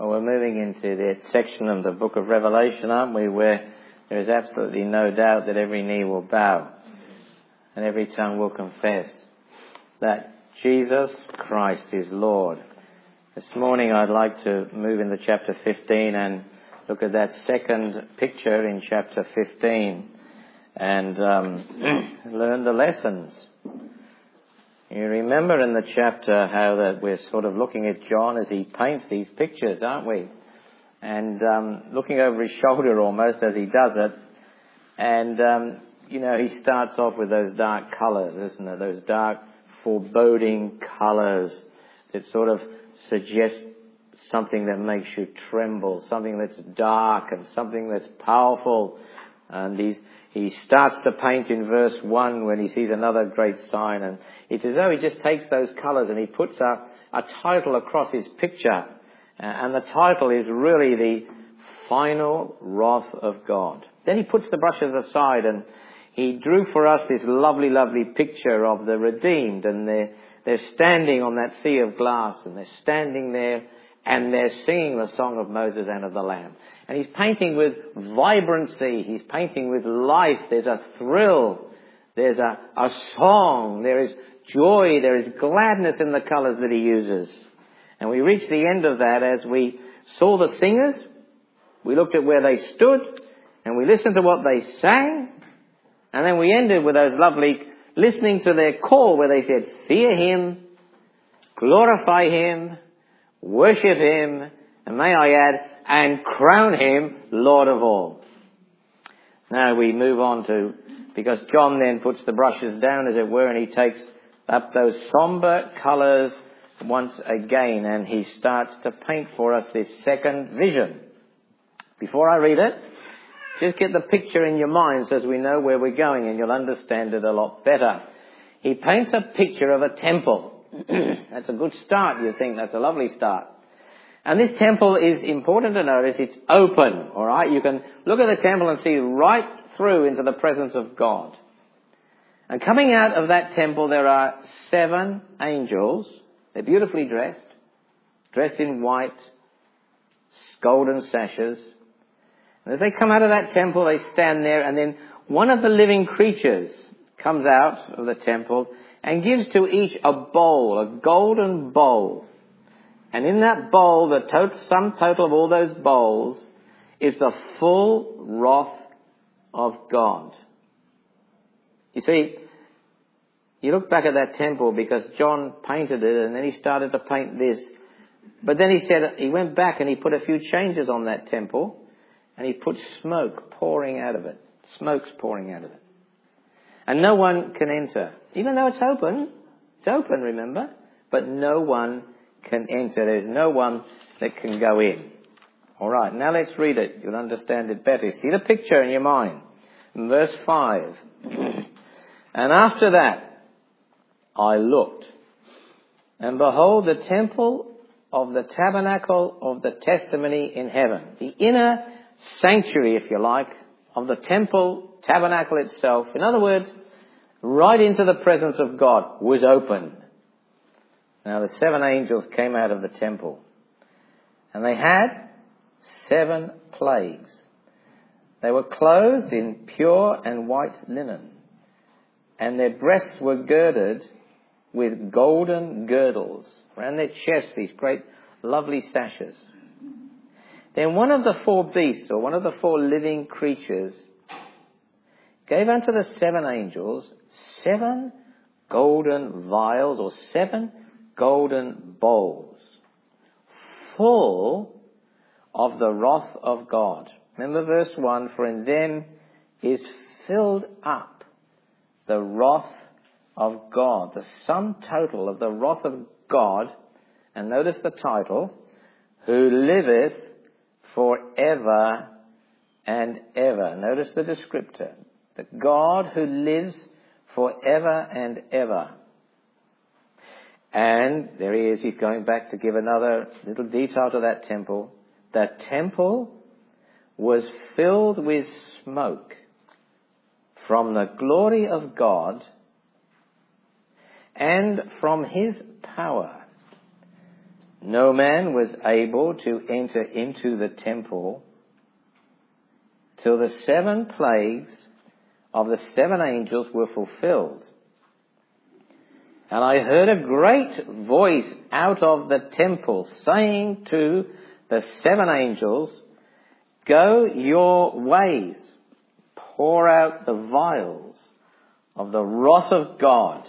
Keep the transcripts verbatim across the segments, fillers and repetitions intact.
Well, we're moving into that section of the book of Revelation, aren't we, where there is absolutely no doubt that every knee will bow and every tongue will confess that Jesus Christ is Lord. This morning I'd like to move into chapter fifteen and look at that second picture in chapter fifteen and um, learn the lessons. You remember in the chapter how that we're sort of looking at John as he paints these pictures, aren't we? And um, looking over his shoulder almost as he does it. And, um, you know, he starts off with those dark colours, isn't it? Those dark, foreboding colours that sort of suggest something that makes you tremble, something that's dark and something that's powerful. And these... He starts to paint in verse one when he sees another great sign, and it's as though he just takes those colours and he puts a, a title across his picture, uh, and the title is really the final wrath of God. Then he puts the brushes aside and he drew for us this lovely, lovely picture of the redeemed, and they're, they're standing on that sea of glass, and they're standing there and they're singing the song of Moses and of the Lamb. And he's painting with vibrancy. He's painting with life. There's a thrill. There's a, a song. There is joy. There is gladness in the colours that he uses. And we reached the end of that as we saw the singers. We looked at where they stood. And we listened to what they sang. And then we ended with those lovely listening to their call where they said, fear him, glorify him, worship him, and may I add, and crown him Lord of all. Now we move on to, because John then puts the brushes down, as it were, and he takes up those sombre colours once again, and he starts to paint for us this second vision. Before I read it, just get the picture in your minds as we know where we're going, and you'll understand it a lot better. He paints a picture of a temple. That's a good start, you think. That's a lovely start. And this temple is important to notice. It's open, all right? You can look at the temple and see right through into the presence of God. And coming out of that temple, there are seven angels. They're beautifully dressed, dressed in white, golden sashes. And as they come out of that temple, they stand there, and then one of the living creatures comes out of the temple and gives to each a bowl, a golden bowl. And in that bowl, the total, sum total of all those bowls is the full wrath of God. You see, you look back at that temple because John painted it and then he started to paint this. But then he said, he went back and he put a few changes on that temple and he put smoke pouring out of it. Smoke's pouring out of it. And no one can enter. Even though it's open, it's open, remember? But no one can enter. There's no one that can go in. All right, now let's read it. You'll understand it better. See the picture in your mind. In verse five. And after that, I looked, and behold, the temple of the tabernacle of the testimony in heaven. The inner sanctuary, if you like, of the temple tabernacle itself. In other words, right into the presence of God was open. Now the seven angels came out of the temple, and they had seven plagues. They were clothed in pure and white linen, and their breasts were girded with golden girdles. Around their chests, these great lovely sashes. Then one of the four beasts, or one of the four living creatures, gave unto the seven angels seven golden vials, or seven golden bowls, full of the wrath of God. Remember verse one, for in them is filled up the wrath of God. The sum total of the wrath of God, and notice the title, who liveth forever and ever. Notice the descriptor. The God who lives forever and ever. And there he is, he's going back to give another little detail to that temple. The temple was filled with smoke from the glory of God and from his power. no man was able to enter into the temple till the seven plagues of the seven angels were fulfilled. And I heard a great voice out of the temple saying to the seven angels, go your ways, pour out the vials of the wrath of God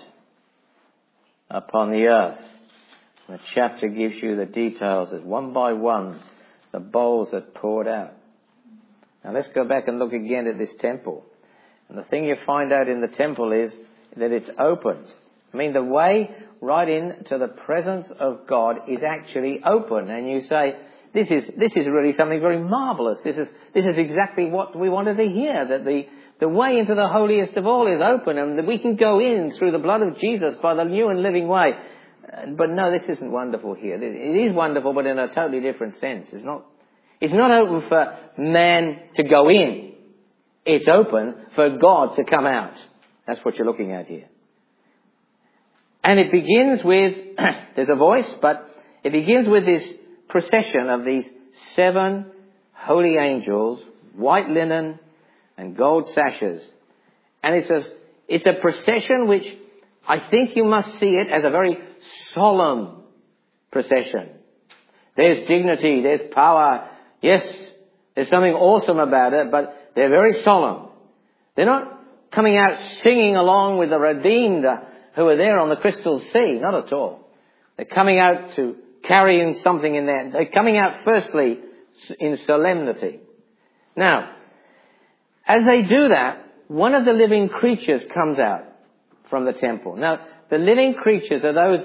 upon the earth. The chapter gives you the details as one by one the bowls that poured out. Now let's go back and look again at this temple. And the thing you find out in the temple is that it's open. I mean, the way right into the presence of God is actually open. And you say, this is, this is really something very marvelous. This is, this is exactly what we wanted to hear, that the, the way into the holiest of all is open and that we can go in through the blood of Jesus by the new and living way. But no, this isn't wonderful here. It is wonderful, but in a totally different sense. It's not, it's not open for man to go in. It's open for God to come out. That's what you're looking at here. And it begins with, there's a voice, but it begins with this procession of these seven holy angels, white linen and gold sashes. And it's a, it's a procession which I think you must see it as a very solemn procession. There's dignity, there's power. Yes, there's something awesome about it, but they're very solemn. They're not coming out singing along with the redeemed who are there on the crystal sea. Not at all. They're coming out to carry in something in there. They're coming out firstly in solemnity. Now, as they do that, one of the living creatures comes out from the temple. Now, the living creatures are those,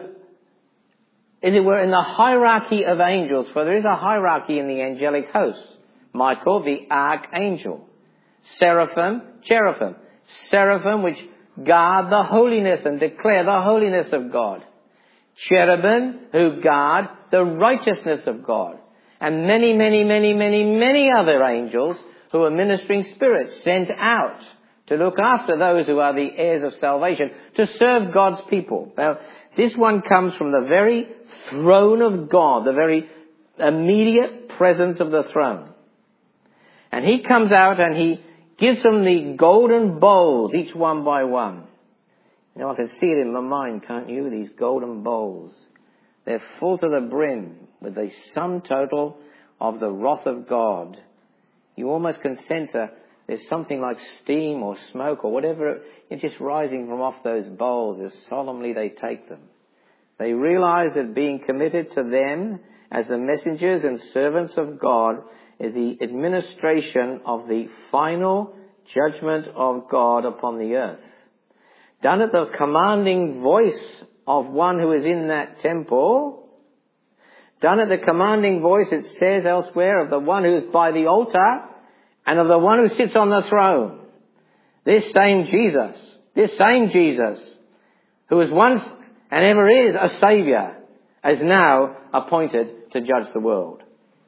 as it were, in the hierarchy of angels, for there is a hierarchy in the angelic hosts. Michael, the archangel. Seraphim, cherubim. Seraphim, which guard the holiness and declare the holiness of God. Cherubim, who guard the righteousness of God. And many, many, many, many, many other angels who are ministering spirits sent out to look after those who are the heirs of salvation, to serve God's people. Now, this one comes from the very throne of God, the very immediate presence of the throne. And he comes out and he gives them the golden bowls, each one by one. You know, I can see it in my mind, can't you? These golden bowls. They're full to the brim with the sum total of the wrath of God. You almost can sense a, there's something like steam or smoke or whatever. It's just rising from off those bowls as solemnly they take them. They realize that being committed to them as the messengers and servants of God is the administration of the final judgment of God upon the earth. Done at the commanding voice of one who is in that temple. Done at the commanding voice, it says elsewhere, of the one who is by the altar and of the one who sits on the throne. This same Jesus, this same Jesus, who was once and ever is a Saviour, is now appointed to judge the world.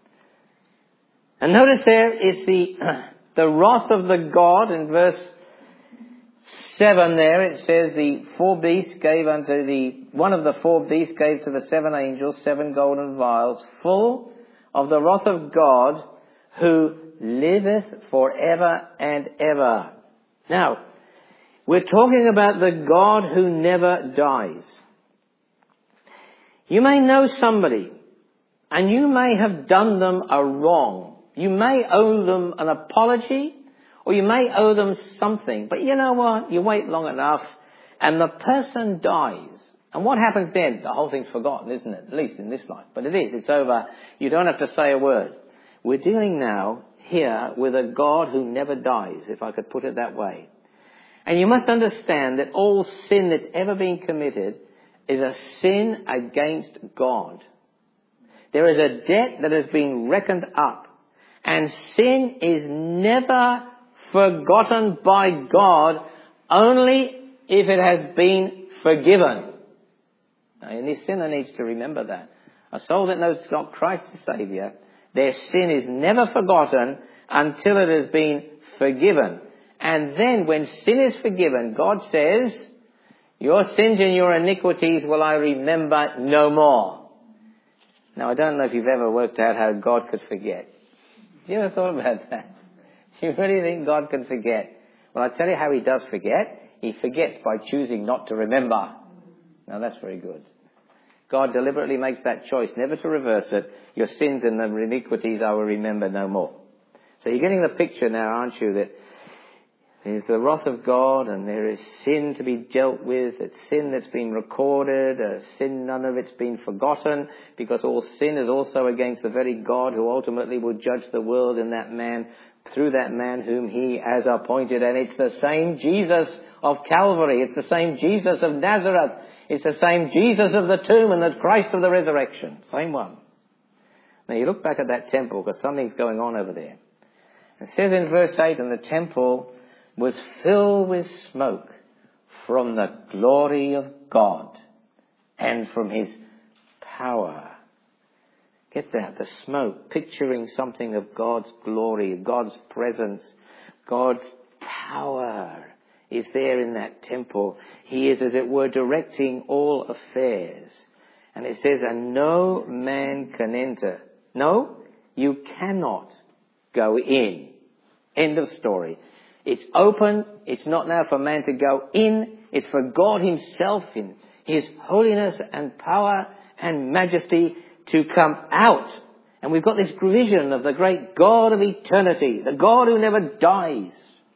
And notice there is the, the wrath of the God in verse seven there. It says the four beasts gave unto the, one of the four beasts gave to the seven angels seven golden vials full of the wrath of God who liveth forever and ever. Now, we're talking about the God who never dies. You may know somebody and you may have done them a wrong. You may owe them an apology, or you may owe them something. But you know what? You wait long enough, and the person dies. And what happens then? The whole thing's forgotten, isn't it? At least in this life. But it is. It's over. You don't have to say a word. We're dealing now here with a God who never dies, if I could put it that way. And you must understand that all sin that's ever been committed is a sin against God. There is a debt that has been reckoned up. And sin is never forgotten by God, only if it has been forgiven. Now, any sinner needs to remember that. A soul that knows not Christ as Saviour, their sin is never forgotten until it has been forgiven. And then when sin is forgiven, God says, your sins and your iniquities will I remember no more. Now, I don't know if you've ever worked out how God could forget. Have you ever thought about that? Do you really think God can forget? Well, I'll tell you how he does forget. He forgets by choosing not to remember. Now, that's very good. God deliberately makes that choice, never to reverse it. Your sins and the iniquities I will remember no more. So you're getting the picture now, aren't you, that there's the wrath of God and there is sin to be dealt with. It's sin that's been recorded, a sin none of it's been forgotten, because all sin is also against the very God who ultimately will judge the world in that man, through that man whom he has appointed. And it's the same Jesus of Calvary. It's the same Jesus of Nazareth. It's the same Jesus of the tomb and the Christ of the resurrection. Same one. Now you look back at that temple, because something's going on over there. It says in verse eight, and the temple was filled with smoke from the glory of God and from his power. Get that, the smoke, picturing something of God's glory, God's presence, God's power is there in that temple. He is, as it were, directing all affairs. And it says, and no man can enter. No, you cannot go in. End of story. It's open. It's not now for man to go in. It's for God himself in his holiness and power and majesty to come out. And we've got this vision of the great God of eternity, the God who never dies,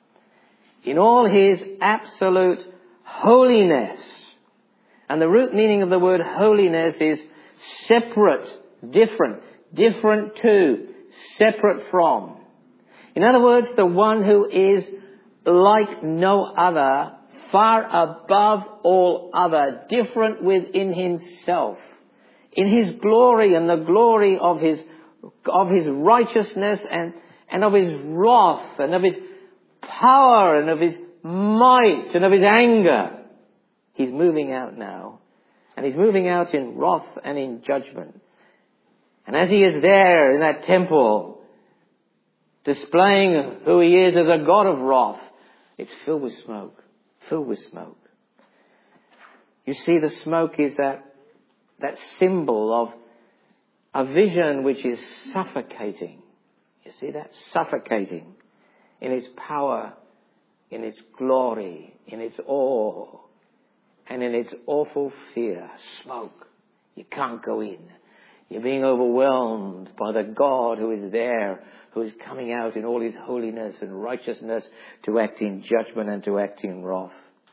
in all his absolute holiness. And the root meaning of the word holiness is separate, different, different to, separate from. In other words, the one who is like no other, far above all other, different within himself, in his glory and the glory of his of his righteousness and, and of his wrath and of his power and of his might and of his anger. He's moving out now. And he's moving out in wrath and in judgment. And as he is there in that temple, displaying who he is as a God of wrath, it's filled with smoke. Filled with smoke. You see, the smoke is that, that symbol of a vision which is suffocating. You see that? Suffocating in its power, in its glory, in its awe, and in its awful fear. Smoke. You can't go in. You're being overwhelmed by the God who is there, who is coming out in all his holiness and righteousness to act in judgment and to act in wrath.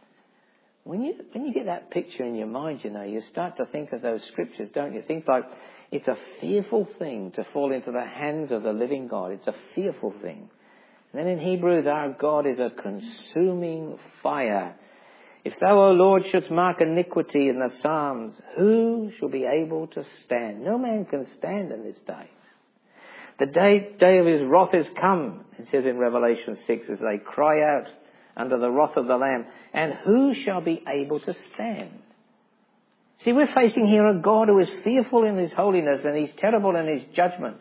When you, when you get that picture in your mind, you know, you start to think of those scriptures, don't you? Think like, it's a fearful thing to fall into the hands of the living God. It's a fearful thing. And then in Hebrews, our God is a consuming fire. If thou, O Lord, shouldst mark iniquity in the Psalms, who shall be able to stand? No man can stand in this day. The day, day of his wrath is come, it says in Revelation six, as they cry out under the wrath of the Lamb. And who shall be able to stand? See, we're facing here a God who is fearful in his holiness and he's terrible in his judgments.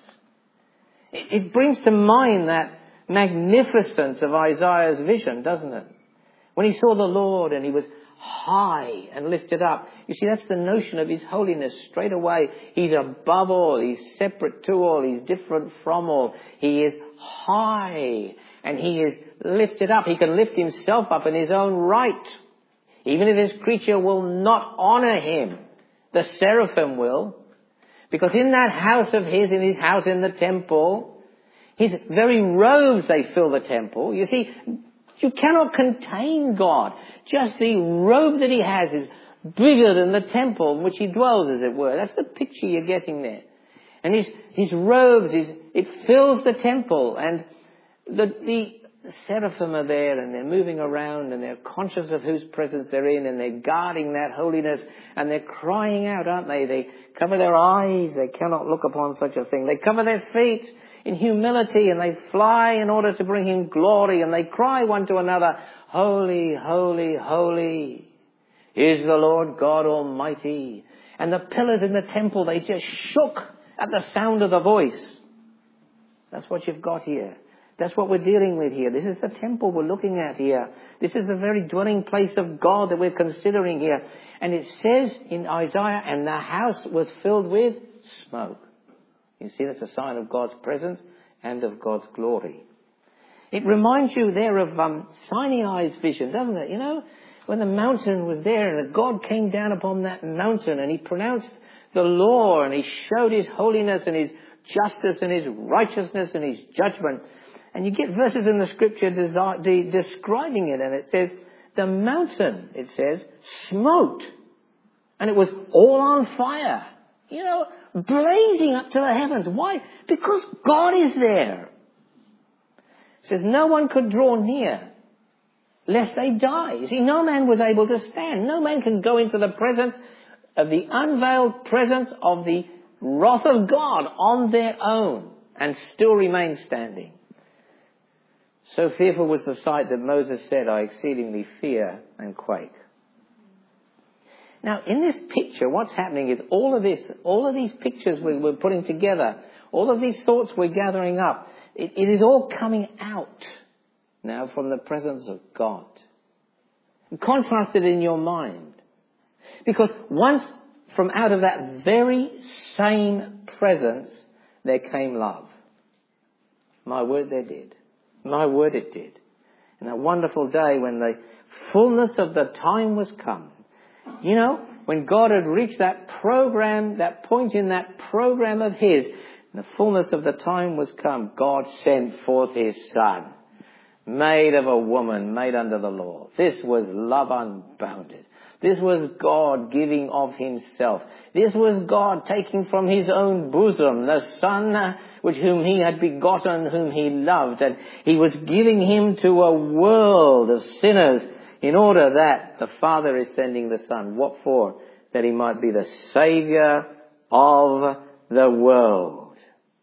It, it brings to mind that magnificence of Isaiah's vision, doesn't it? When he saw the Lord and he was high and lifted up. You see, that's the notion of his holiness straight away. He's above all. He's separate to all. He's different from all. He is high and he is lifted up. He can lift himself up in his own right. Even if his creature will not honor him, the seraphim will. Because in that house of his, in his house in the temple, his very robes, they fill the temple. You see, you cannot contain God. Just the robe that he has is bigger than the temple in which he dwells, as it were. That's the picture you're getting there. And his, his robes, his, it fills the temple. And the, the, the seraphim are there and they're moving around and they're conscious of whose presence they're in and they're guarding that holiness and they're crying out, aren't they? They cover their eyes. They cannot look upon such a thing. They cover their feet in humility and they fly in order to bring him glory and they cry one to another, holy, holy, holy is the Lord God Almighty. And the pillars in the temple, they just shook at the sound of the voice. That's what you've got here. That's what we're dealing with here. This is the temple we're looking at here. This is the very dwelling place of God that we're considering here. And it says in Isaiah, and the house was filled with smoke. You see, that's a sign of God's presence and of God's glory. It reminds you there of um, Sinai's vision, doesn't it? You know, when the mountain was there and God came down upon that mountain and he pronounced the law and he showed his holiness and his justice and his righteousness and his judgment. And you get verses in the scripture desi- de- describing it, and it says, the mountain, it says, smoked. And it was all on fire. You know, blazing up to the heavens. Why? Because God is there. It says no one could draw near lest they die. You see, no man was able to stand. No man can go into the presence of the unveiled presence of the wrath of God on their own and still remain standing. So fearful was the sight that Moses said, I exceedingly fear and quake. Now, in this picture, what's happening is all of this, all of these pictures we we're putting together, all of these thoughts we're gathering up, it, it is all coming out now from the presence of God. Contrast it in your mind. Because once from out of that very same presence, there came love. My word, there did. My word, it did. And that wonderful day when the fullness of the time was come. You know, when God had reached that program, that point in that program of His, and the fullness of the time was come, God sent forth His Son, made of a woman, made under the law. This was love unbounded. This was God giving of Himself. This was God taking from His own bosom the Son which whom He had begotten, whom He loved. And He was giving Him to a world of sinners in order that the Father is sending the Son. What for? That He might be the Saviour of the world.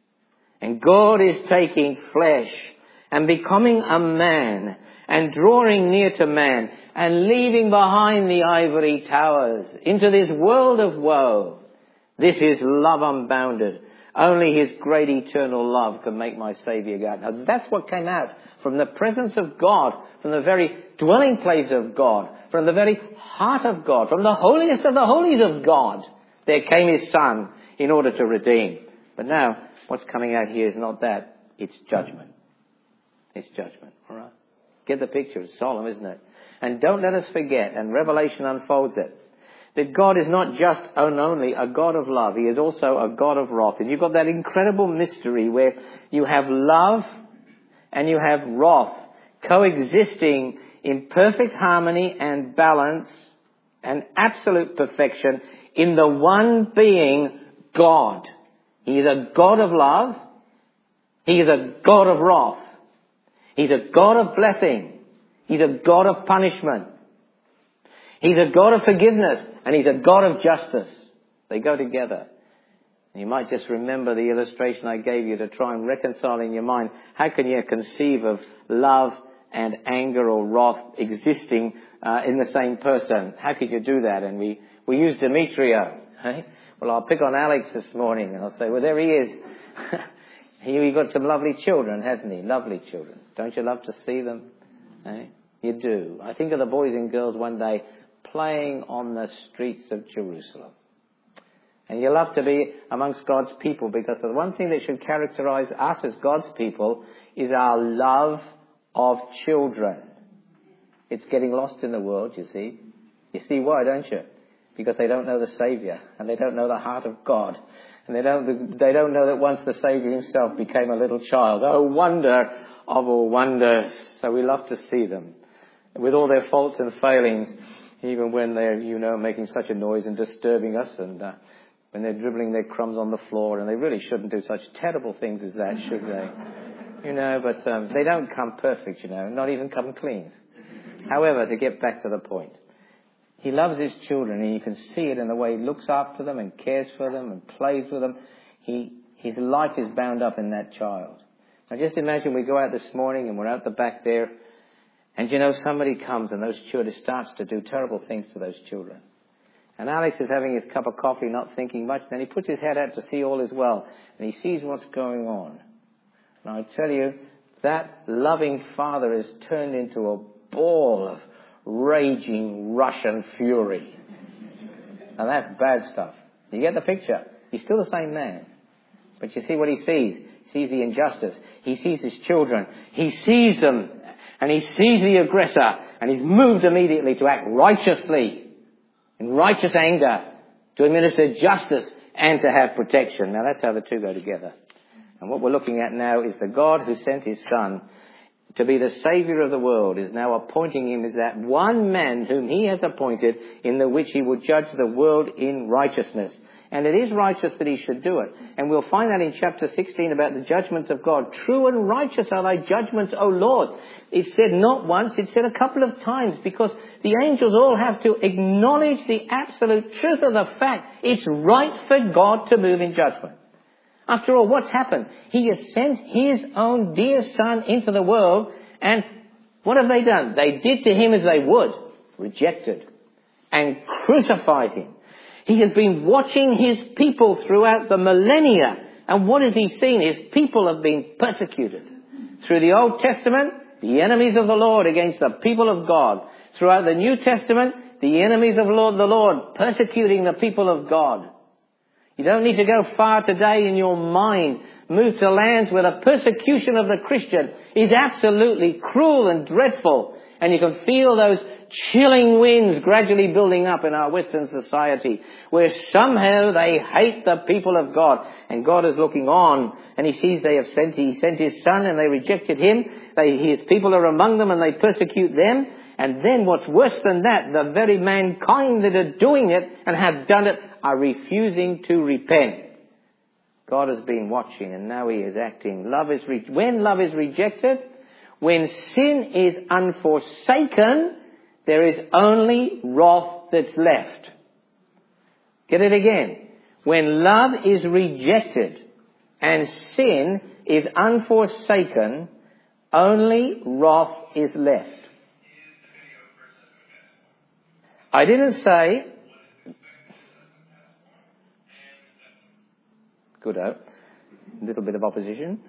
And God is taking flesh and becoming a man and drawing near to man and leaving behind the ivory towers into this world of woe. This is love unbounded. Only His great eternal love can make my Saviour God. Now that's what came out from the presence of God, from the very dwelling place of God, from the very heart of God, from the holiest of the holies of God. There came His Son in order to redeem. But now what's coming out here is not that. It's judgment. It's judgment. All right? Get the picture. It's solemn, isn't it? And don't let us forget, and Revelation unfolds it, that God is not just and only a God of love. He is also a God of wrath. And you've got that incredible mystery where you have love and you have wrath coexisting in perfect harmony and balance and absolute perfection in the one being God. He is a God of love. He is a God of wrath. He's a God of blessing. He's a God of punishment. He's a God of forgiveness. And He's a God of justice. They go together. And you might just remember the illustration I gave you to try and reconcile in your mind. How can you conceive of love and anger or wrath existing uh, in the same person? How could you do that? And we, we use Demetrio. Hey? Well, I'll pick on Alex this morning and I'll say, well, there he is. He got some lovely children, hasn't he? Lovely children. Don't you love to see them? Eh? You do. I think of the boys and girls one day playing on the streets of Jerusalem. And you love to be amongst God's people because the one thing that should characterize us as God's people is our love of children. It's getting lost in the world, you see. You see why, don't you? Because they don't know the Saviour and they don't know the heart of God. And they don't, they don't know that once the Saviour Himself became a little child. Oh, wonder of all wonders. So we love to see them with all their faults and failings, even when they're, you know, making such a noise and disturbing us, and uh, when they're dribbling their crumbs on the floor, and they really shouldn't do such terrible things as that, should they? You know, but um, they don't come perfect, you know, not even come clean. However, to get back to the point, He loves His children, and you can see it in the way He looks after them and cares for them and plays with them. He, his life is bound up in that child. Now just imagine we go out this morning and we're out the back there, and you know, somebody comes and those children starts to do terrible things to those children. And Alex is having his cup of coffee, not thinking much. Then he puts his head out to see all is well. And he sees what's going on. And I tell you, that loving father is turned into a ball of raging Russian fury. And that's bad stuff. You get the picture? He's still the same man. But you see what he sees? He sees the injustice. He sees his children. He sees them. And he sees the aggressor. And he's moved immediately to act righteously, in righteous anger, to administer justice and to have protection. Now that's how the two go together. And what we're looking at now is the God who sent his Son to be the Saviour of the world is now appointing him as that one man whom he has appointed, in the which he would judge the world in righteousness. And it is righteous that he should do it. And we'll find that in chapter sixteen about the judgments of God. True and righteous are thy judgments, O Lord. It said not once, it said a couple of times, because the angels all have to acknowledge the absolute truth of the fact it's right for God to move in judgment. After all, what's happened? He has sent his own dear Son into the world, and what have they done? They did to him as they would, rejected and crucified him. He has been watching his people throughout the millennia, and what has he seen? His people have been persecuted. Through the Old Testament, the enemies of the Lord against the people of God. Throughout the New Testament, the enemies of Lord, the Lord persecuting the people of God. You don't need to go far today in your mind. Move to lands where the persecution of the Christian is absolutely cruel and dreadful. And you can feel those chilling winds gradually building up in our Western society, where somehow they hate the people of God. And God is looking on, and he sees they have sent, he sent his Son and they rejected him. They, his people are among them and they persecute them. And then what's worse than that, the very mankind that are doing it and have done it are refusing to repent. God has been watching, and now he is acting. Love is re- when love is rejected, when sin is unforsaken, there is only wrath that's left. Get it again. When love is rejected and sin is unforsaken, only wrath is left. I didn't say... Good out. A little bit of opposition.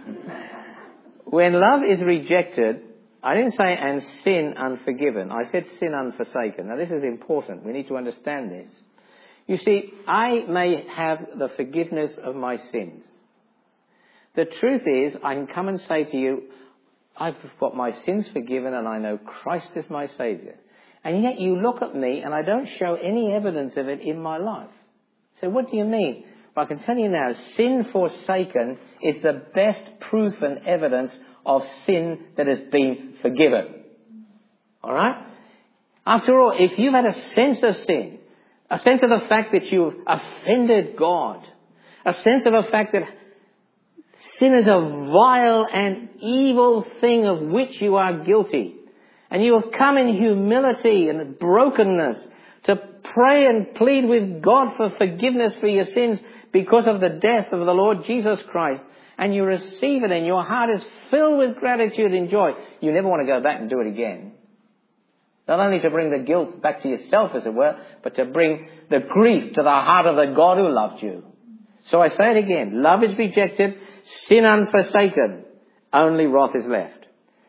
When love is rejected, I didn't say and sin unforgiven. I said sin unforsaken. Now this is important. We need to understand this. You see, I may have the forgiveness of my sins. The truth is, I can come and say to you, I've got my sins forgiven and I know Christ is my Saviour. And yet you look at me and I don't show any evidence of it in my life. So what do you mean? Well, I can tell you now, sin forsaken is the best proof and evidence of sin that has been forgiven. Alright? After all, if you've had a sense of sin, a sense of the fact that you've offended God, a sense of the fact that sin is a vile and evil thing of which you are guilty, and you have come in humility and brokenness to pray and plead with God for forgiveness for your sins because of the death of the Lord Jesus Christ, and you receive it and your heart is filled with gratitude and joy, you never want to go back and do it again. Not only to bring the guilt back to yourself, as it were, but to bring the grief to the heart of the God who loved you. So I say it again. Love is rejected, sin unforsaken, only wrath is left.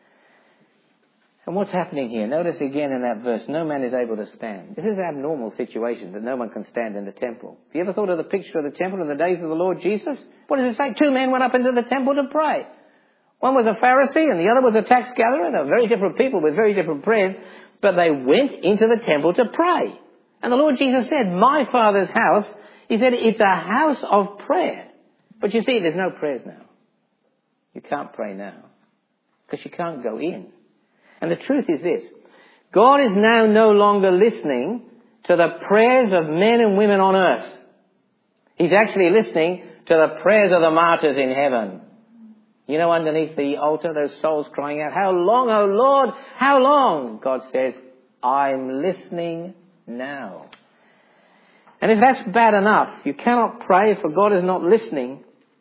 And what's happening here? Notice again in that verse, no man is able to stand. This is an abnormal situation that no one can stand in the temple. Have you ever thought of the picture of the temple in the days of the Lord Jesus? What does it say? Two men went up into the temple to pray. One was a Pharisee and the other was a tax gatherer. They were very different people with very different prayers, but they went into the temple to pray. And the Lord Jesus said, my Father's house, he said, it's a house of prayer. But you see, there's no prayers now. You can't pray now because you can't go in. And the truth is this, God is now no longer listening to the prayers of men and women on earth. He's actually listening to the prayers of the martyrs in heaven. You know, underneath the altar, those souls crying out, how long, O Lord, how long? God says, I'm listening now. And if that's bad enough, you cannot pray for God is not listening.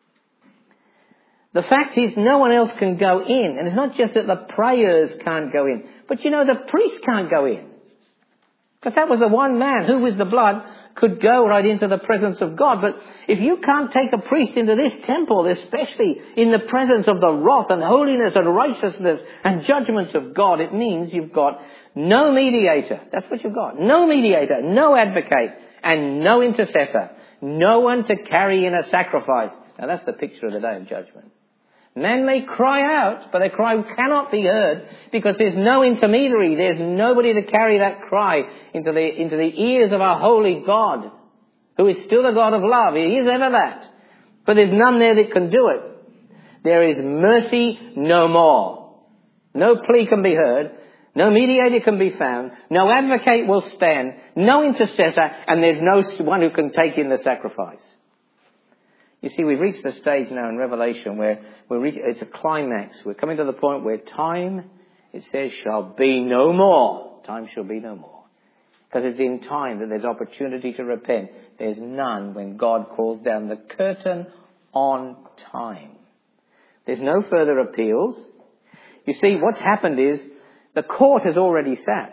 The fact is, no one else can go in. And it's not just that the prayers can't go in. But you know, the priest can't go in. Because that was the one man who with the blood could go right into the presence of God. But if you can't take a priest into this temple, especially in the presence of the wrath and holiness and righteousness and judgment of God, it means you've got no mediator. That's what you've got. No mediator, no advocate, and no intercessor. No one to carry in a sacrifice. Now that's the picture of the day of judgment. Men may cry out, but their cry cannot be heard because there's no intermediary. There's nobody to carry that cry into the, into the ears of our holy God, who is still the God of love. He is ever that. But there's none there that can do it. There is mercy no more. No plea can be heard. No mediator can be found. No advocate will stand. No intercessor. And there's no one who can take in the sacrifice. You see, we've reached the stage now in Revelation where we're reach, it's a climax. We're coming to the point where time, it says, shall be no more. Time shall be no more. Because it's in time that there's opportunity to repent. There's none when God calls down the curtain on time. There's no further appeals. You see, what's happened is the court has already sat.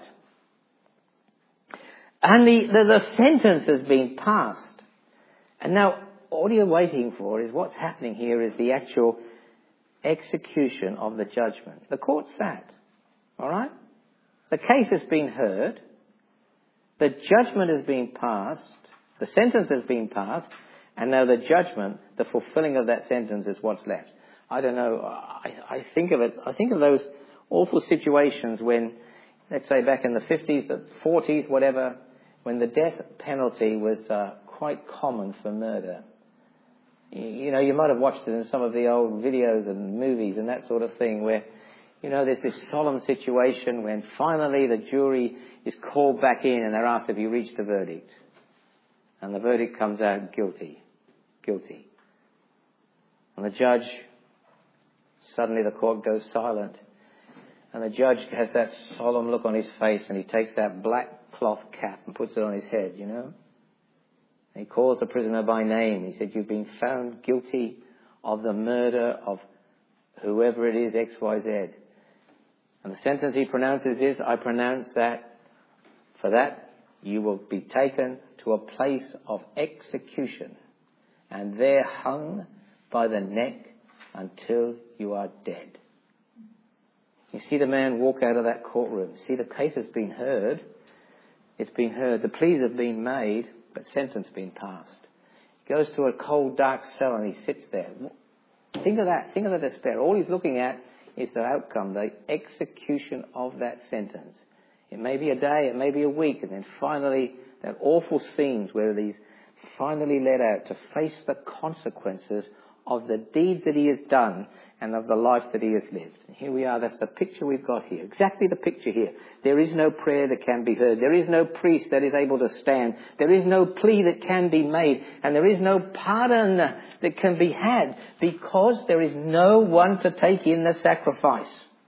And the, the, the sentence has been passed. And now, all you're waiting for is what's happening here is the actual execution of the judgment. The court sat. All right? The case has been heard. The judgment has been passed. The sentence has been passed. And now the judgment, the fulfilling of that sentence is what's left. I don't know. I, I think of it. I think of those awful situations when, let's say back in the fifties, the forties, whatever, when the death penalty was uh, quite common for murder. You know, you might have watched it in some of the old videos and movies and that sort of thing where, you know, there's this solemn situation when finally the jury is called back in and they're asked, have you reached a verdict? And the verdict comes out guilty. Guilty. And the judge, suddenly the court goes silent. And the judge has that solemn look on his face and he takes that black cloth cap and puts it on his head, you know. He calls the prisoner by name. He said, you've been found guilty of the murder of whoever it is, X Y Z. And the sentence he pronounces is, I pronounce that for that you will be taken to a place of execution and there hung by the neck until you are dead. You see the man walk out of that courtroom. See, the case has been heard. It's been heard. The pleas have been made. But sentence being passed. He goes to a cold, dark cell and he sits there. Think of that. Think of the despair. All he's looking at is the outcome, the execution of that sentence. It may be a day, it may be a week, and then finally that awful scenes where he's finally led out to face the consequences of the deeds that he has done and of the life that he has lived. And here we are. That's the picture we've got here. Exactly the picture here. There is no prayer that can be heard. There is no priest that is able to stand. There is no plea that can be made. And there is no pardon that can be had because there is no one to take in the sacrifice.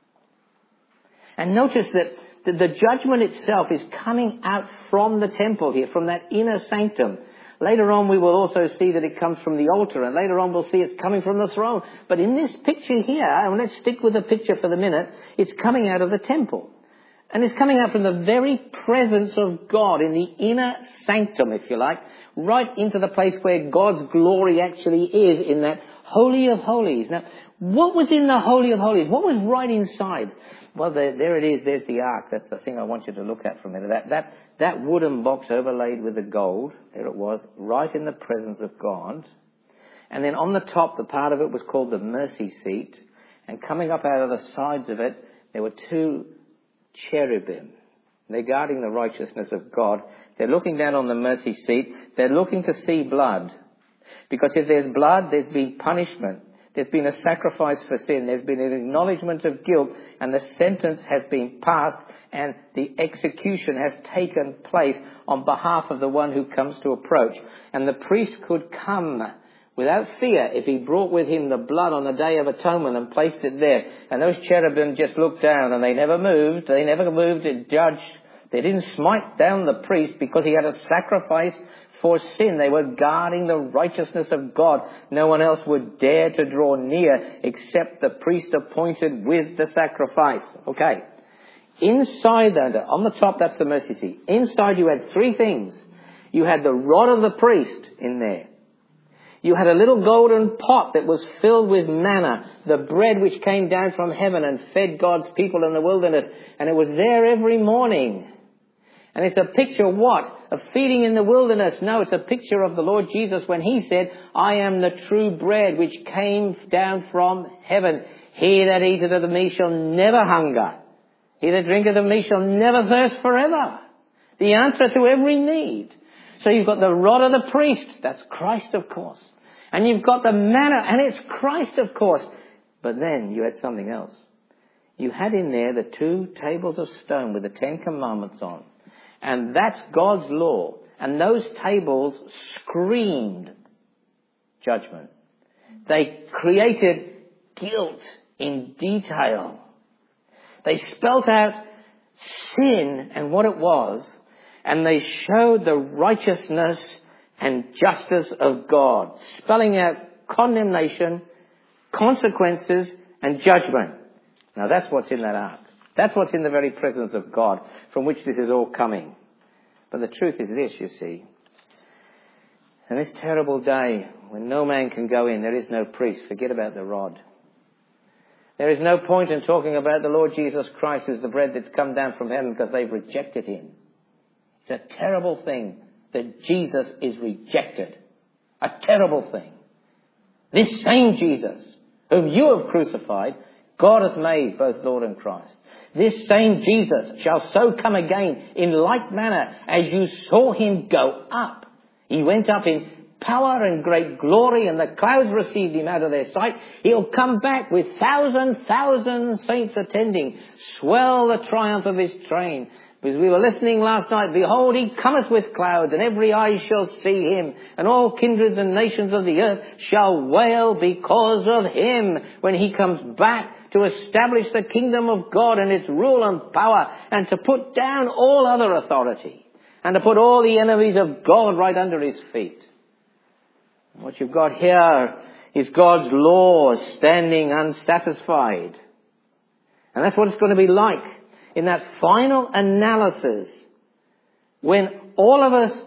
And notice that the, the judgment itself is coming out from the temple here, from that inner sanctum. Later on we will also see that it comes from the altar, and later on we'll see it's coming from the throne. But in this picture here, and let's stick with the picture for the minute, it's coming out of the temple. And it's coming out from the very presence of God in the inner sanctum, if you like, right into the place where God's glory actually is, in that Holy of Holies. Now, what was in the Holy of Holies? What was right inside? Well, there, there it is. There's the ark. That's the thing I want you to look at for a minute. That, that, that wooden box overlaid with the gold, there it was, right in the presence of God. And then on the top, the part of it was called the mercy seat. And coming up out of the sides of it, there were two cherubim. They're guarding the righteousness of God. They're looking down on the mercy seat. They're looking to see blood. Because if there's blood, there's been punishment. There's been a sacrifice for sin. There's been an acknowledgement of guilt, and the sentence has been passed, and the execution has taken place on behalf of the one who comes to approach. And the priest could come without fear if he brought with him the blood on the Day of Atonement and placed it there. And those cherubim just looked down, and they never moved. They never moved to judge. They didn't smite down the priest because he had a sacrifice for sin. They were guarding the righteousness of God. No one else would dare to draw near except the priest appointed with the sacrifice. Okay. Inside that, on the top, that's the mercy seat. Inside you had three things. You had the rod of the priest in there. You had a little golden pot that was filled with manna, the bread which came down from heaven and fed God's people in the wilderness. And it was there every morning. And it's a picture of what? Of feeding in the wilderness. No, it's a picture of the Lord Jesus when he said, I am the true bread which came down from heaven. He that eateth of me shall never hunger. He that drinketh of me shall never thirst forever. The answer to every need. So you've got the rod of the priest. That's Christ, of course. And you've got the manna, and it's Christ, of course. But then you had something else. You had in there the two tables of stone with the Ten Commandments on. And that's God's law. And those tables screamed judgment. They created guilt in detail. They spelt out sin and what it was. And they showed the righteousness and justice of God, spelling out condemnation, consequences, and judgment. Now that's what's in that ark. That's what's in the very presence of God, from which this is all coming. But the truth is this, you see. In this terrible day, when no man can go in, there is no priest. Forget about the rod. There is no point in talking about the Lord Jesus Christ as the bread that's come down from heaven, because they've rejected him. It's a terrible thing that Jesus is rejected. A terrible thing. This same Jesus, whom you have crucified, God hath made both Lord and Christ. This same Jesus shall so come again in like manner as you saw him go up. He went up in power and great glory, and the clouds received him out of their sight. He'll come back with thousand, thousand saints attending, swell the triumph of his train. Because we were listening last night, behold, he cometh with clouds, and every eye shall see him, and all kindreds and nations of the earth shall wail because of him, when he comes back to establish the kingdom of God and its rule and power, and to put down all other authority, and to put all the enemies of God right under his feet. What you've got here is God's law standing unsatisfied. And that's what it's going to be like in that final analysis, when all of us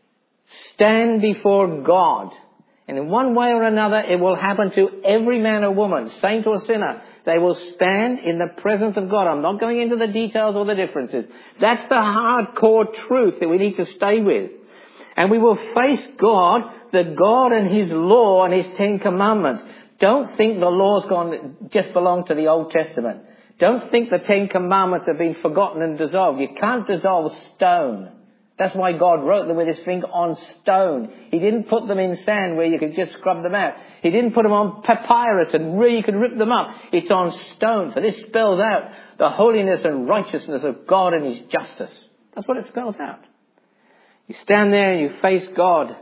stand before God. And in one way or another, it will happen to every man or woman, saint or sinner. They will stand in the presence of God. I'm not going into the details or the differences. That's the hardcore truth that we need to stay with. And we will face God, the God and his law and his Ten Commandments. Don't think the law's gone, just belong to the Old Testament. Don't think the Ten Commandments have been forgotten and dissolved. You can't dissolve stone. That's why God wrote them with his finger on stone. He didn't put them in sand where you could just scrub them out. He didn't put them on papyrus and where you could rip them up. It's on stone. For this spells out the holiness and righteousness of God and his justice. That's what it spells out. You stand there and you face God.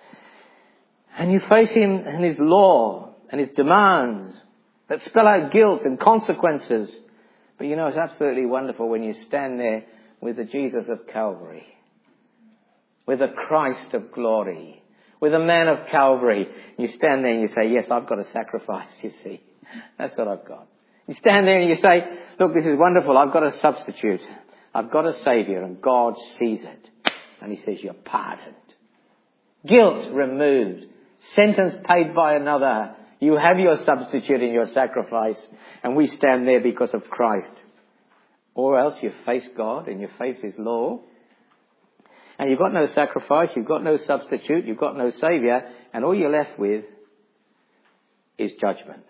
And you face him and his law and his demands that spell out guilt and consequences. But you know, it's absolutely wonderful when you stand there with the Jesus of Calvary, with the Christ of glory, with the man of Calvary. You stand there and you say, yes, I've got a sacrifice, you see. That's what I've got. You stand there and you say, look, this is wonderful. I've got a substitute. I've got a Saviour, and God sees it. And he says, you're pardoned. Guilt removed. Sentence paid by another. You have your substitute in your sacrifice, and we stand there because of Christ. Or else you face God and you face his law, and you've got no sacrifice, you've got no substitute, you've got no Saviour, and all you're left with is judgment.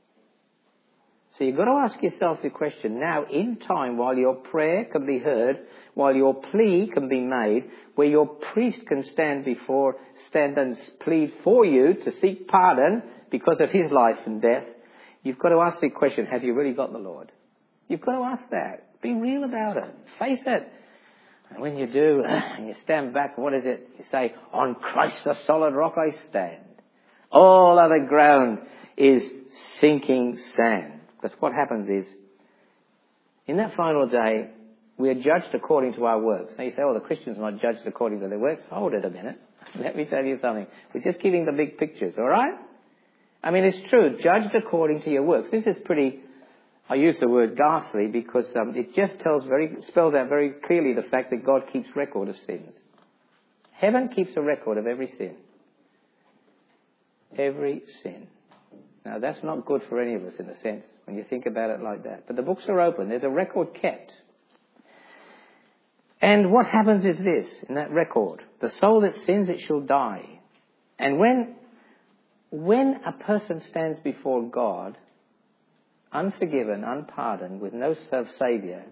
So you've got to ask yourself the question now, in time, while your prayer can be heard, while your plea can be made, where your priest can stand before, stand and plead for you to seek pardon because of his life and death, you've got to ask the question, have you really got the Lord? You've got to ask that. Be real about it. Face it. And when you do, and you stand back, what is it? You say, on Christ the solid rock I stand. All other ground is sinking sand. Because what happens is, in that final day, we are judged according to our works. Now you say, oh, the Christians are not judged according to their works. Hold it a minute. Let me tell you something. We're just giving the big pictures, all right? I mean, it's true. Judged according to your works. This is pretty, I use the word ghastly because um, it just tells very, spells out very clearly the fact that God keeps record of sins. Heaven keeps a record of every sin. Every sin. Now, that's not good for any of us in a sense, when you think about it like that. But the books are open. There's a record kept. And what happens is this, in that record, the soul that sins, it shall die. And when, when a person stands before God, unforgiven, unpardoned, with no self-saviour,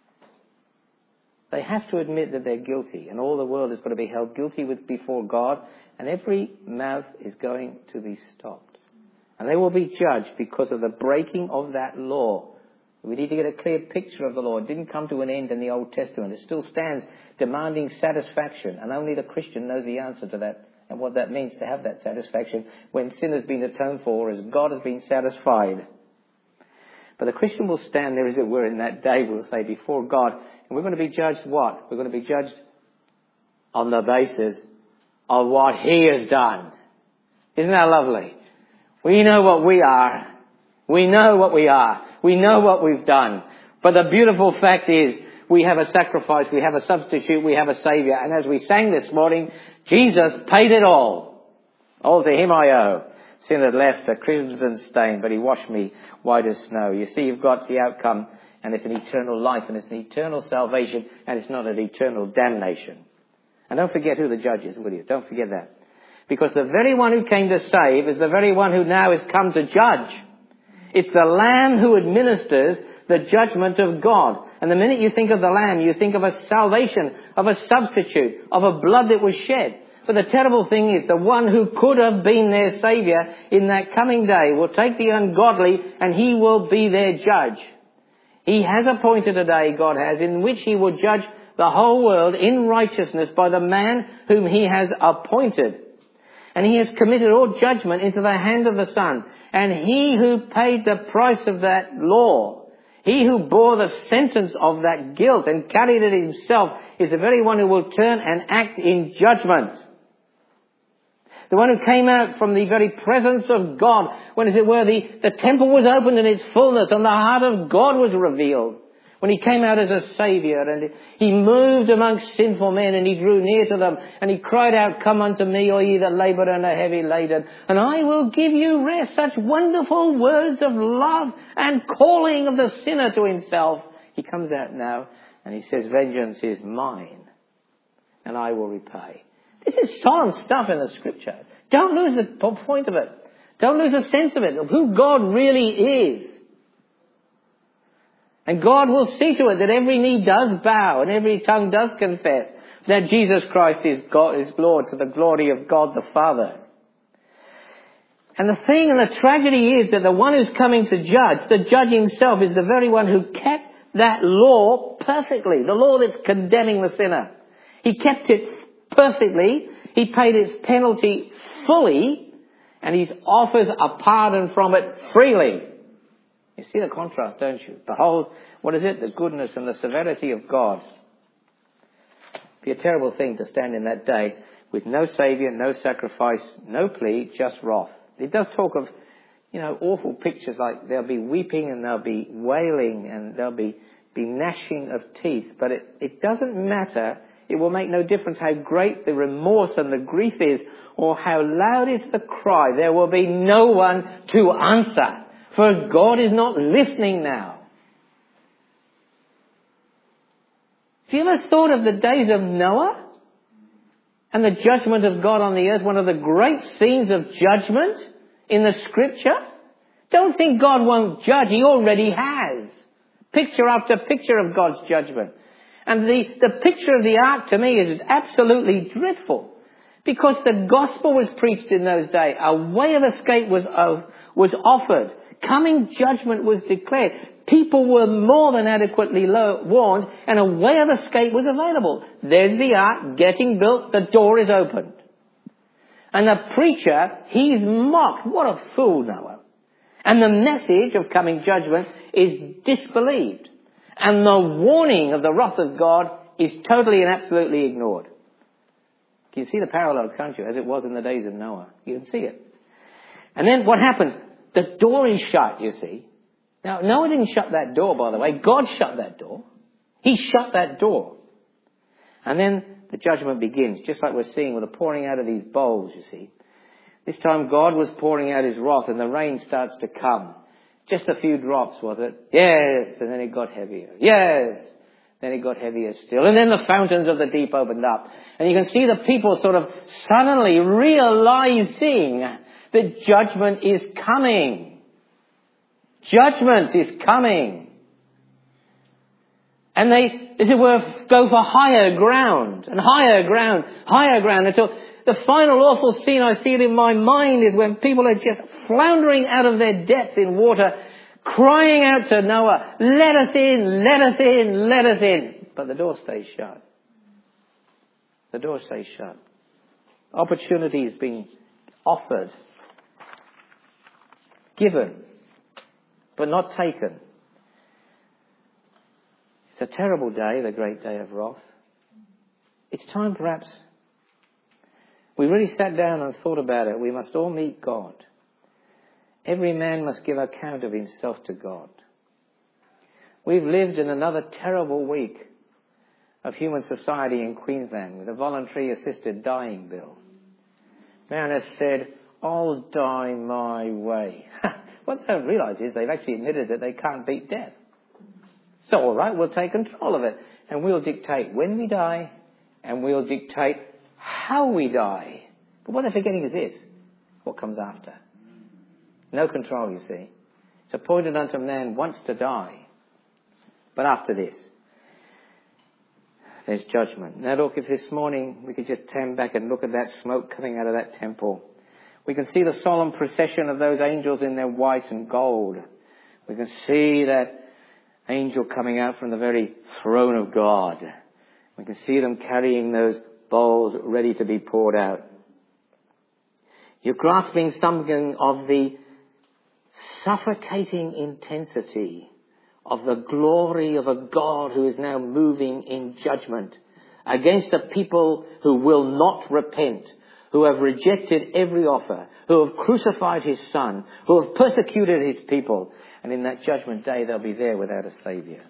they have to admit that they're guilty, and all the world has got to be held guilty with before God, and every mouth is going to be stopped. And they will be judged because of the breaking of that law. We need to get a clear picture of the law. It didn't come to an end in the Old Testament. It still stands demanding satisfaction, and only the Christian knows the answer to that and what that means to have that satisfaction when sin has been atoned for, as God has been satisfied. But the Christian will stand there, as it were, in that day, we'll say, before God. And we're going to be judged what? We're going to be judged on the basis of what He has done. Isn't that lovely? We know what we are. We know what we are. We know what we've done. But the beautiful fact is, we have a sacrifice, we have a substitute, we have a Saviour. And as we sang this morning, Jesus paid it all. All to Him I owe. Sin had left a crimson stain, but He washed me white as snow. You see, you've got the outcome, and it's an eternal life, and it's an eternal salvation, and it's not an eternal damnation. And don't forget who the judge is, will you? Don't forget that. Because the very one who came to save is the very one who now has come to judge. It's the Lamb who administers the judgment of God. And the minute you think of the Lamb, you think of a salvation, of a substitute, of a blood that was shed. But the terrible thing is, the one who could have been their Saviour in that coming day will take the ungodly, and He will be their judge. He has appointed a day, God has, in which He will judge the whole world in righteousness by the man whom He has appointed. And He has committed all judgment into the hand of the Son. And He who paid the price of that law, He who bore the sentence of that guilt and carried it Himself, is the very one who will turn and act in judgment. The one who came out from the very presence of God, when, as it were, the, the temple was opened in its fullness and the heart of God was revealed. When He came out as a Saviour, and He moved amongst sinful men, and He drew near to them, and He cried out, "Come unto me, all ye that labour and are heavy laden, and I will give you rest." Such wonderful words of love and calling of the sinner to Himself. He comes out now, and He says, "Vengeance is mine, and I will repay." This is solemn stuff in the Scripture. Don't lose the point of it. Don't lose the sense of it, of who God really is. And God will see to it that every knee does bow and every tongue does confess that Jesus Christ is God, is Lord, to the glory of God the Father. And the thing and the tragedy is that the one who's coming to judge, the judge Himself, is the very one who kept that law perfectly. The law that's condemning the sinner. He kept it perfectly. He paid its penalty fully. And He offers a pardon from it freely. You see the contrast, don't you? Behold, what is it? The goodness and the severity of God. It'd be a terrible thing to stand in that day with no Saviour, no sacrifice, no plea, just wrath. It does talk of, you know, awful pictures like there'll be weeping and there'll be wailing and there'll be, be gnashing of teeth. But it, it doesn't matter. It will make no difference how great the remorse and the grief is or how loud is the cry. There will be no one to answer. For God is not listening now. Have you ever thought of the days of Noah and the judgment of God on the earth? One of the great scenes of judgment in the Scripture. Don't think God won't judge. He already has. Picture after picture of God's judgment. And the, the picture of the ark to me is absolutely dreadful. Because the gospel was preached in those days. A way of escape was, uh, was offered. Coming judgment was declared. People were more than adequately lo- warned, and a way of escape was available. There's the ark getting built. The door is opened. And the preacher, he's mocked. What a fool, Noah. And the message of coming judgment is disbelieved. And the warning of the wrath of God is totally and absolutely ignored. You can see the parallels, can't you, as it was in the days of Noah. You can see it. And then what happens? The door is shut, you see. Now, Noah didn't shut that door, by the way. God shut that door. He shut that door. And then the judgment begins, just like we're seeing with the pouring out of these bowls, you see. This time God was pouring out His wrath and the rain starts to come. Just a few drops, was it? Yes. And then it got heavier. Yes. Then it got heavier still. And then the fountains of the deep opened up. And you can see the people sort of suddenly realizing that judgment is coming. Judgment is coming. And they, as it were, go for higher ground and higher ground, higher ground until the final awful scene I see it in my mind is when people are just floundering out of their depths in water, crying out to Noah, let us in, let us in, let us in. But the door stays shut. The door stays shut. Opportunity is being offered, given, but not taken. It's a terrible day, the great day of wrath. It's time perhaps we really sat down and thought about it. We must all meet God. Every man must give account of himself to God. We've lived in another terrible week of human society in Queensland with a voluntary assisted dying bill. Man has said, I'll die my way. What they don't realise is they've actually admitted that they can't beat death. So all right, we'll take control of it and we'll dictate when we die and we'll dictate how we die. But what they're forgetting is this, what comes after. No control, you see. It's appointed unto man once to die. But after this, there's judgment. Now look, if this morning we could just turn back and look at that smoke coming out of that temple. We can see the solemn procession of those angels in their white and gold. We can see that angel coming out from the very throne of God. We can see them carrying those bowls ready to be poured out. You're grasping something of the suffocating intensity of the glory of a God who is now moving in judgment against a people who will not repent, who have rejected every offer, who have crucified his son, who have persecuted his people. And in that judgment day, they'll be there without a saviour.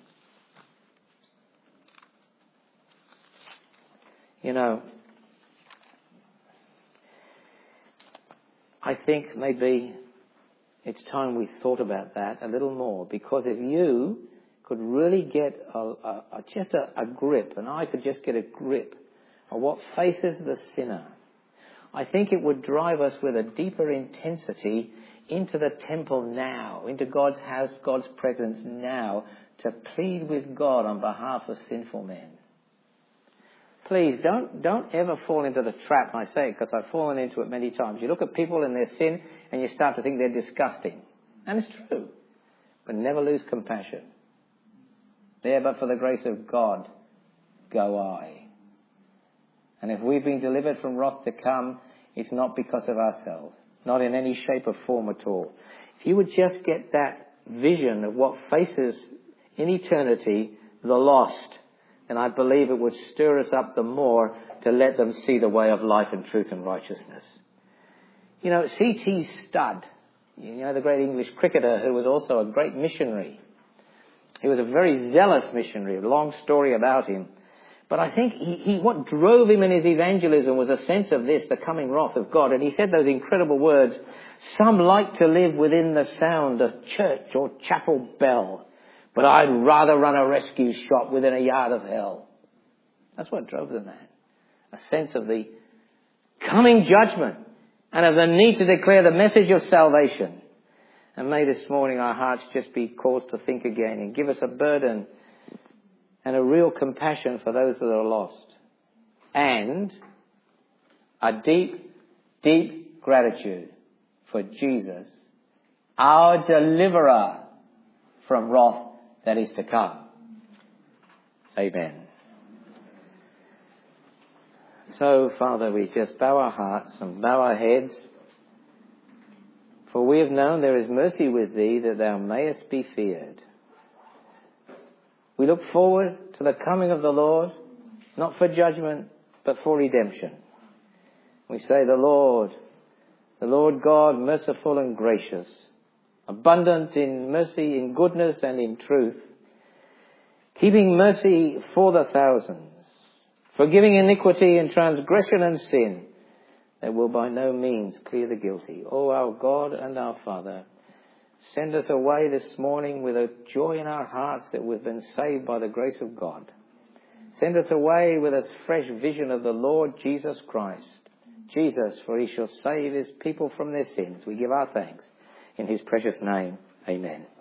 You know, I think maybe it's time we thought about that a little more, because if you could really get a, a, a, just a, a grip, and I could just get a grip of what faces the sinner, I think it would drive us with a deeper intensity into the temple now, into God's house, God's presence now, to plead with God on behalf of sinful men. Please don't don't ever fall into the trap. And I say it because I've fallen into it many times. You look at people in their sin and you start to think they're disgusting. And it's true. But never lose compassion. There but for the grace of God go I. And if we've been delivered from wrath to come, it's not because of ourselves. Not in any shape or form at all. If you would just get that vision of what faces in eternity the lost, and I believe it would stir us up the more to let them see the way of life and truth and righteousness. You know, C T Studd, you know, the great English cricketer who was also a great missionary. He was a very zealous missionary, a long story about him. But I think he, he, what drove him in his evangelism was a sense of this, the coming wrath of God. And he said those incredible words, some like to live within the sound of church or chapel bell, but I'd rather run a rescue shop within a yard of hell. That's what drove the man. A sense of the coming judgment and of the need to declare the message of salvation. And may this morning our hearts just be caused to think again and give us a burden and a real compassion for those that are lost. And a deep, deep gratitude for Jesus, our deliverer from wrath that is to come. Amen. So, Father, we just bow our hearts and bow our heads. For we have known there is mercy with thee, that thou mayest be feared. We look forward to the coming of the Lord, not for judgment, but for redemption. We say, the Lord, the Lord God, merciful and gracious, abundant in mercy, in goodness and in truth, keeping mercy for the thousands, forgiving iniquity and transgression and sin, that will by no means clear the guilty. O our God and our Father, send us away this morning with a joy in our hearts that we've been saved by the grace of God. Send us away with a fresh vision of the Lord Jesus Christ. Jesus, for he shall save his people from their sins. We give our thanks. In his precious name, amen.